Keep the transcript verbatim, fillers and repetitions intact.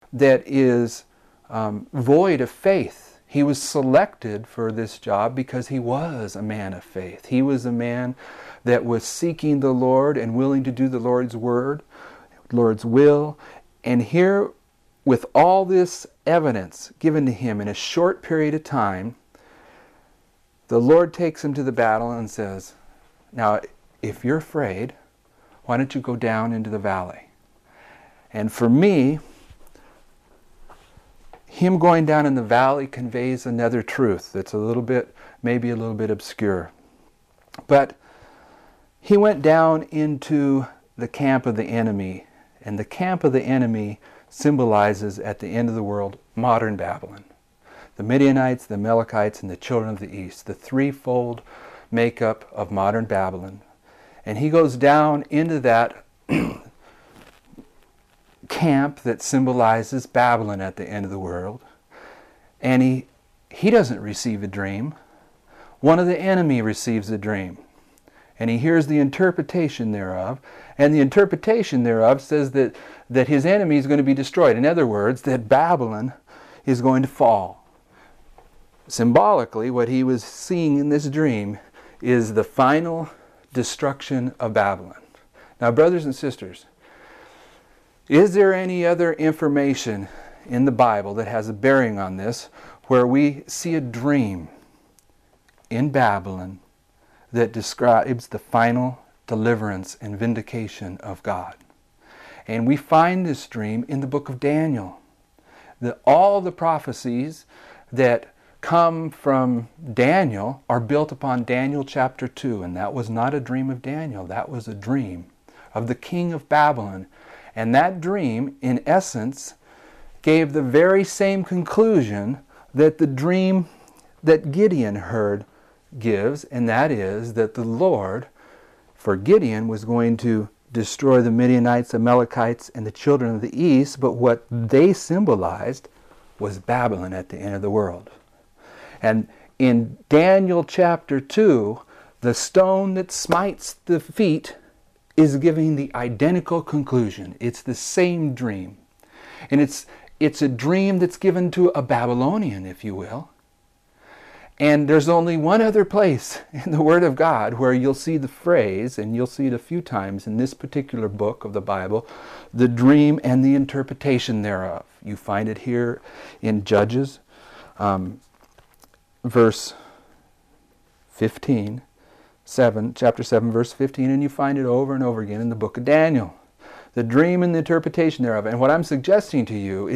that is um, void of faith. He was selected for this job because he was a man of faith. He was a man that was seeking the Lord and willing to do the Lord's word, Lord's will. And here, with all this evidence given to him in a short period of time, the Lord takes him to the battle and says, now, if you're afraid, why don't you go down into the valley? And for me, him going down in the valley conveys another truth that's a little bit, maybe a little bit obscure. But he went down into the camp of the enemy, and the camp of the enemy symbolizes, at the end of the world, modern Babylon. The Midianites, the Amalekites, and the children of the east, the threefold makeup of modern Babylon. And he goes down into that camp that symbolizes Babylon at the end of the world. And he, he doesn't receive a dream. One of the enemy receives a dream. And he hears the interpretation thereof. And the interpretation thereof says that, that his enemy is going to be destroyed. In other words, that Babylon is going to fall. Symbolically, what he was seeing in this dream is the final destruction of Babylon. Now, brothers and sisters, is there any other information in the Bible that has a bearing on this where we see a dream in Babylon that describes the final deliverance and vindication of God? And we find this dream in the book of Daniel. The, all the prophecies that come from Daniel are built upon Daniel chapter two, and that was not a dream of Daniel, that was a dream of the king of Babylon. And that dream, in essence, gave the very same conclusion that the dream that Gideon heard gives, and that is that the Lord, for Gideon, was going to destroy the Midianites, Amalekites, and the children of the east, but what they symbolized was Babylon at the end of the world. And in Daniel chapter two, the stone that smites the feet is giving the identical conclusion. It's the same dream. And it's, it's a dream that's given to a Babylonian, if you will. And there's only one other place in the Word of God where you'll see the phrase, and you'll see it a few times in this particular book of the Bible, the dream and the interpretation thereof. You find it here in Judges, um, verse fifteen, seven, chapter seven, verse fifteen, and you find it over and over again in the book of Daniel. The dream and the interpretation thereof. And what I'm suggesting to you is